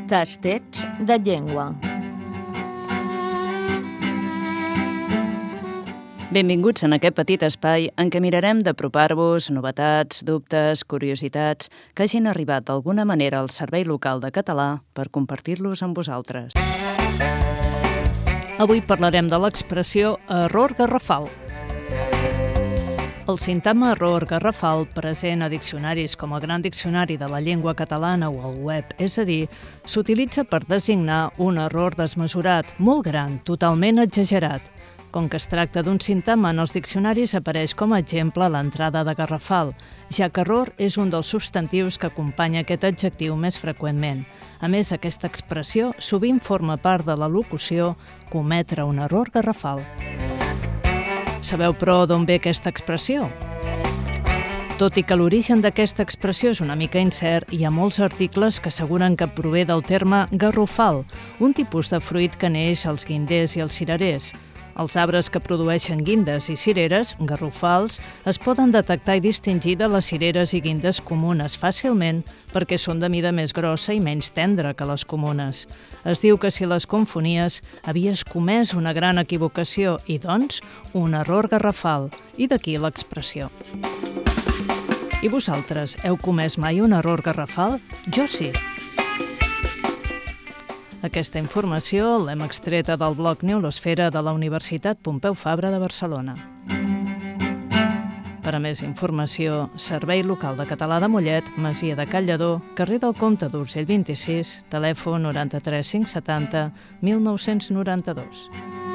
Tastets de llengua. Benvinguts en aquest petit espai en què mirarem d'apropar-vos novetats, dubtes, curiositats que hagin arribat d'alguna manera al Servei Local de Català per compartir-los amb vosaltres. Avui parlarem de l'expressió error garrafal. El sintagma error garrafal, present a diccionaris com el Gran Diccionari de la Llengua Catalana o al web, és a dir, s'utilitza per designar un error desmesurat, molt gran, totalment exagerat. Com que es tracta d'un sintagma, en els diccionaris apareix com a exemple l'entrada de garrafal, ja que error és un dels substantius que acompanya aquest adjectiu més freqüentment. A més, aquesta expressió sovint forma part de la locució cometre un error garrafal. Sabeu, però, d'on ve aquesta expressió? Tot i que l'origen d'aquesta expressió és una mica incert, hi ha molts articles que asseguren que prové del terme garrofal, un tipus de fruit que neix als guinders i als cirerers. Els arbres que produeixen guindes i cireres, garrofals, es poden detectar i distingir de les cireres i guindes comunes fàcilment perquè són de mida més grossa i menys tendra que les comunes. Es diu que si les confonies, havies comès una gran equivocació i, doncs, un error garrafal, i d'aquí l'expressió. I vosaltres, heu comès mai un error garrafal? Jo sí. Aquesta informació l'hem extreta del blog Neolosfera de la Universitat Pompeu Fabra de Barcelona. Per a més informació, Servei Local de Català de Mollet, Masia de Cal Lledó, carrer del Comte d'Urgell 26, telèfon 93 570 1992.